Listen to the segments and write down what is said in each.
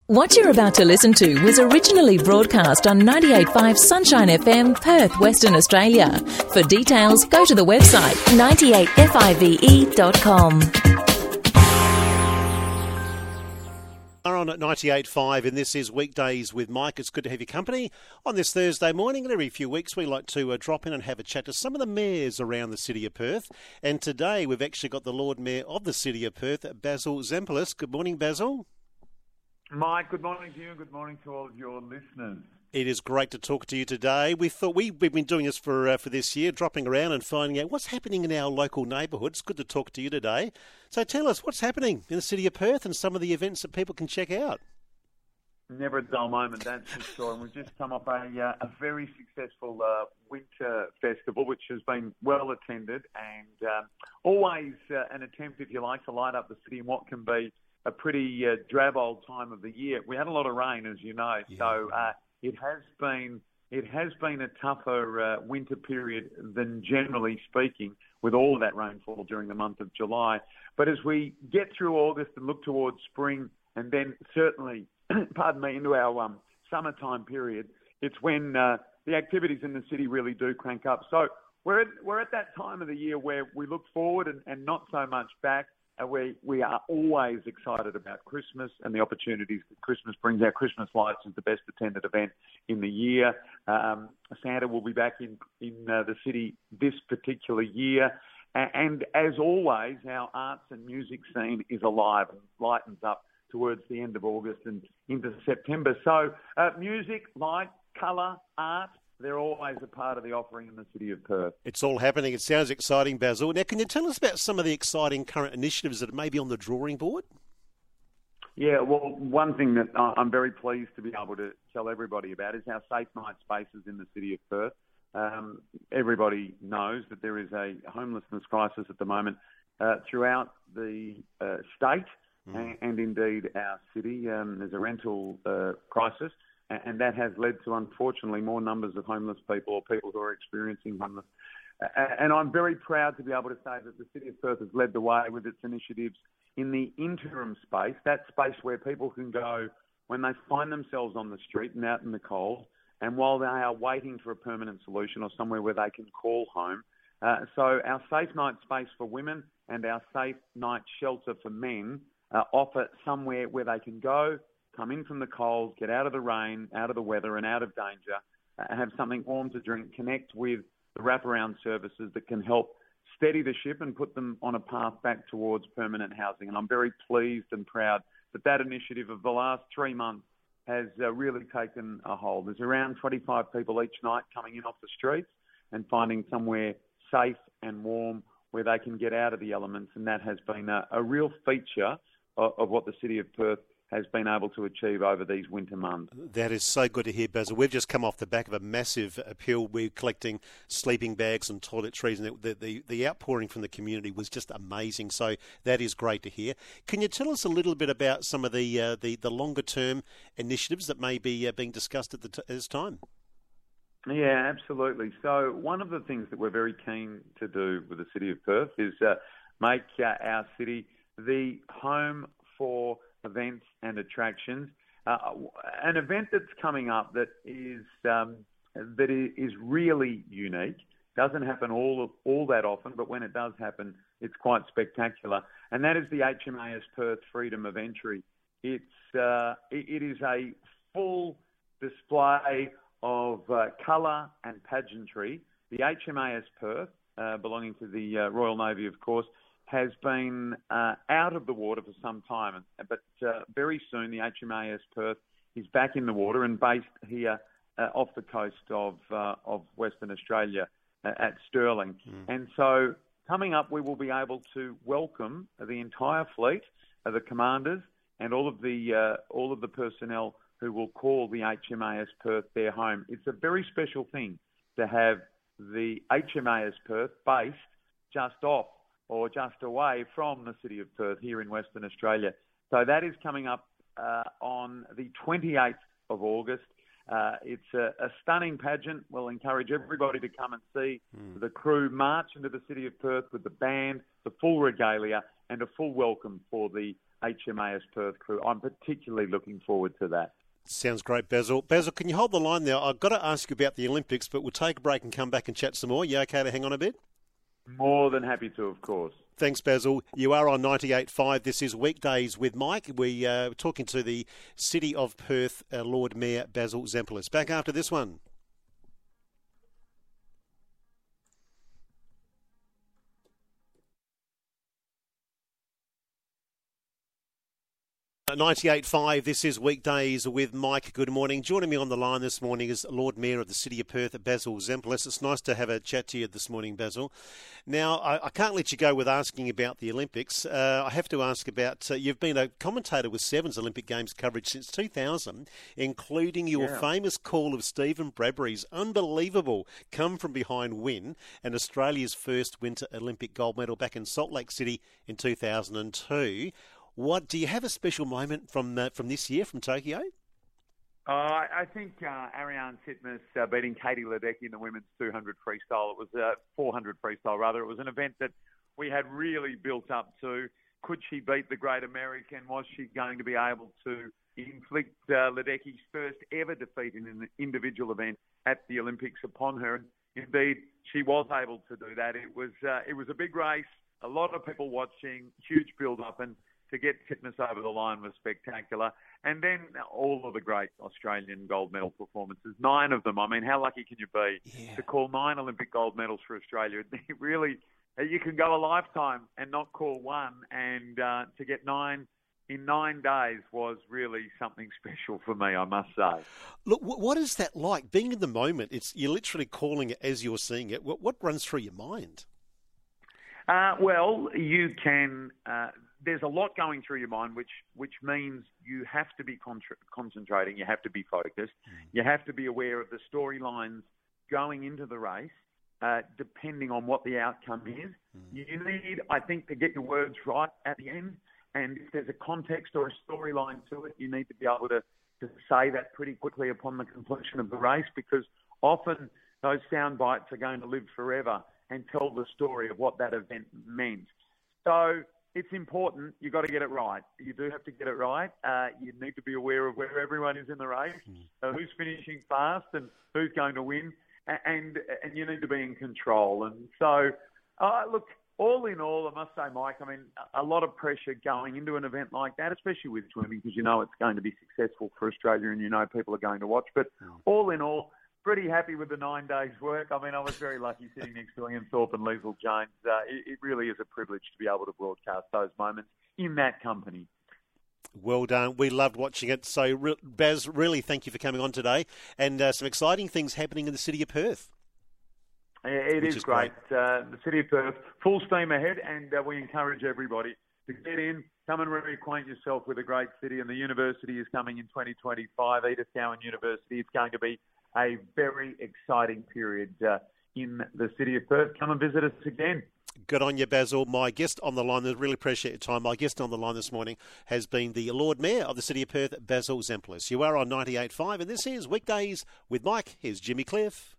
What you're about to listen to was originally broadcast on 98.5 Sunshine FM, Perth, Western Australia. For details, go to the website 98five.com. Are on at 98.5 and this is Weekdays with Mike. It's good to have your company on this Thursday morning, and every few weeks we like to drop in and have a chat to some of the mayors around the City of Perth. And today we've actually got the Lord Mayor of the City of Perth, Basil Zempilas. Good morning, Basil. Mike, good morning to you and good morning to all of your listeners. It is great to talk to you today. We thought we've been doing this for this year, dropping around and finding out what's happening in our local neighbourhood. It's good to talk to you today. So tell us what's happening in the City of Perth and some of the events that people can check out. Never a dull moment, that's for sure. And we've just come off a very successful winter festival, which has been well attended and always an attempt, if you like, to light up the city in what can be a pretty drab old time of the year. We had a lot of rain, as you know, so it has been a tougher winter period than generally speaking, with all of that rainfall during the month of July. But as we get through August and look towards spring, and then certainly, into our summertime period, it's when the activities in the city really do crank up. So we're at that time of the year where we look forward and not so much back. We are always excited about Christmas and the opportunities that Christmas brings. Our Christmas lights is the best attended event in the year. Santa will be back in the city this particular year. And as always, our arts and music scene is alive and lightens up towards the end of August and into September. So music, light, colour, art, they're always a part of the offering in the City of Perth. It's all happening. It sounds exciting, Basil. Now, can you tell us about some of the exciting current initiatives that may be on the drawing board? Yeah, well, one thing that I'm very pleased to be able to tell everybody about is our Safe Night spaces in the City of Perth. Everybody knows that there is a homelessness crisis at the moment throughout the state and indeed our city. There's a rental crisis. And that has led to, unfortunately, more numbers of homeless people or people who are experiencing homeless. And I'm very proud to be able to say that the City of Perth has led the way with its initiatives in the interim space, that space where people can go when they find themselves on the street and out in the cold, and while they are waiting for a permanent solution or somewhere where they can call home. So our Safe Night space for women and our Safe Night shelter for men offer somewhere where they can go, come in from the cold, get out of the rain, out of the weather and out of danger, have something warm to drink, connect with the wraparound services that can help steady the ship and put them on a path back towards permanent housing. And I'm very pleased and proud that initiative of the last 3 months has really taken a hold. There's around 25 people each night coming in off the streets and finding somewhere safe and warm where they can get out of the elements. And that has been a real feature of what the City of Perth has been able to achieve over these winter months. That is so good to hear, Basil. We've just come off the back of a massive appeal. We're collecting sleeping bags and toiletries, and the outpouring from the community was just amazing. So that is great to hear. Can you tell us a little bit about some of the longer-term initiatives that may be being discussed at this time? Yeah, absolutely. So one of the things that we're very keen to do with the City of Perth is make our city the home for events and attractions. An event that's coming up that is really unique. Doesn't happen all that often, but when it does happen, it's quite spectacular. And that is the HMAS Perth Freedom of Entry. It is a full display of colour and pageantry. The HMAS Perth, belonging to the Royal Navy, of course, has been out of the water for some time, but very soon the HMAS Perth is back in the water and based here off the coast of Western Australia at Stirling. And so coming up, we will be able to welcome the entire fleet, the commanders, and all of the personnel who will call the HMAS Perth their home. It's a very special thing to have the HMAS Perth based just off or just away from the City of Perth here in Western Australia. So that is coming up on the 28th of August. It's a stunning pageant. We'll encourage everybody to come and see the crew march into the City of Perth with the band, the full regalia, and a full welcome for the HMAS Perth crew. I'm particularly looking forward to that. Sounds great, Basil. Basil, can you hold the line there? I've got to ask you about the Olympics, but we'll take a break and come back and chat some more. You okay to hang on a bit? More than happy to, of course. Thanks, Basil. You are on 98.5. This is Weekdays with Mike. We're talking to the City of Perth Lord Mayor Basil Zempilas. Back after this one. 98.5, this is Weekdays with Mike. Good morning. Joining me on the line this morning is Lord Mayor of the City of Perth, Basil Zempilas. It's nice to have a chat to you this morning, Basil. Now, I can't let you go with asking about the Olympics. I have to ask about, you've been a commentator with Seven's Olympic Games coverage since 2000, including your famous call of Stephen Bradbury's unbelievable come-from-behind win and Australia's first Winter Olympic gold medal back in Salt Lake City in 2002. What do you have a special moment from this year from Tokyo? I think Ariarne Titmus beating Katie Ledecky in the women's 200 freestyle. It was 400 freestyle rather. It was an event that we had really built up to. Could she beat the Great American? Was she going to be able to inflict Ledecky's first ever defeat in an individual event at the Olympics upon her? Indeed, she was able to do that. It was a big race. A lot of people watching. Huge build-up, and to get Titmus over the line was spectacular. And then all of the great Australian gold medal performances, 9 of them. I mean, how lucky can you be to call 9 Olympic gold medals for Australia? It really, you can go a lifetime and not call one, and to get 9 in 9 days was really something special for me, I must say. Look, what is that like? Being in the moment, you're literally calling it as you're seeing it. What runs through your mind? Well, you can... there's a lot going through your mind, which means you have to be concentrating, you have to be focused, you have to be aware of the storylines going into the race, depending on what the outcome is. You need, I think, to get your words right at the end, and if there's a context or a storyline to it, you need to be able to say that pretty quickly upon the completion of the race, because often those sound bites are going to live forever and tell the story of what that event meant. So it's important. You've got to get it right. You do have to get it right. You need to be aware of where everyone is in the race, who's finishing fast and who's going to win, and you need to be in control. And so, look, all in all, I must say, Mike, I mean, a lot of pressure going into an event like that, especially with swimming, because you know it's going to be successful for Australia and you know people are going to watch. But all in all, pretty happy with the 9 days' work. I mean, I was very lucky sitting next to Ian Thorpe and Liesl Jones. It really is a privilege to be able to broadcast those moments in that company. Well done. We loved watching it. So, Baz, really thank you for coming on today. And some exciting things happening in the City of Perth. It is great. The City of Perth, full steam ahead, and we encourage everybody to get in, come and reacquaint yourself with a great city. And the university is coming in 2025, Edith Cowan University. It's going to be a very exciting period in the City of Perth. Come and visit us again. Good on you, Basil. My guest on the line, I really appreciate your time. My guest on the line this morning has been the Lord Mayor of the City of Perth, Basil Zempilas. You are on 98.5, and this is Weekdays with Mike. Here's Jimmy Cliff.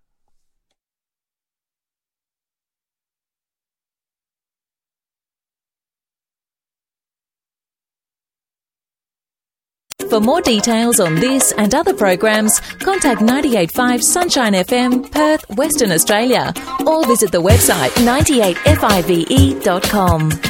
For more details on this and other programs, contact 98.5 Sunshine FM, Perth, Western Australia, or visit the website 98five.com.